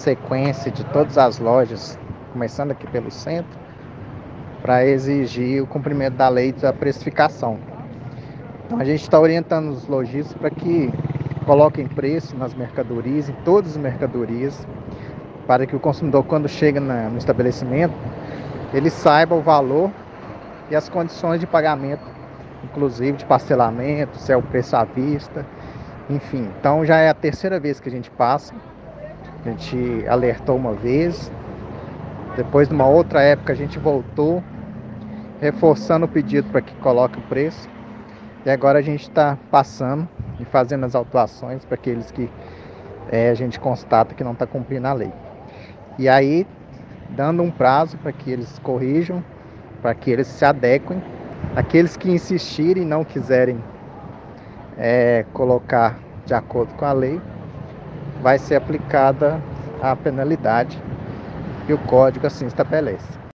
sequência de todas as lojas, começando aqui pelo centro, para exigir o cumprimento da lei da precificação. Então a gente está orientando os lojistas para que coloquem preço nas mercadorias, em todas as mercadorias, para que o consumidor, quando chega no estabelecimento, ele saiba o valor e as condições de pagamento, inclusive de parcelamento, se é o preço à vista, enfim. Então já é a terceira vez que a gente passa. A gente alertou uma vez, depois de uma outra época a gente voltou, reforçando o pedido para que coloque o preço. E agora a gente está passando e fazendo as autuações para aqueles que a gente constata que não está cumprindo a lei. E aí, dando um prazo para que eles corrijam, para que eles se adequem. Aqueles que insistirem e não quiserem colocar de acordo com a lei, vai ser aplicada a penalidade que o código assim estabelece.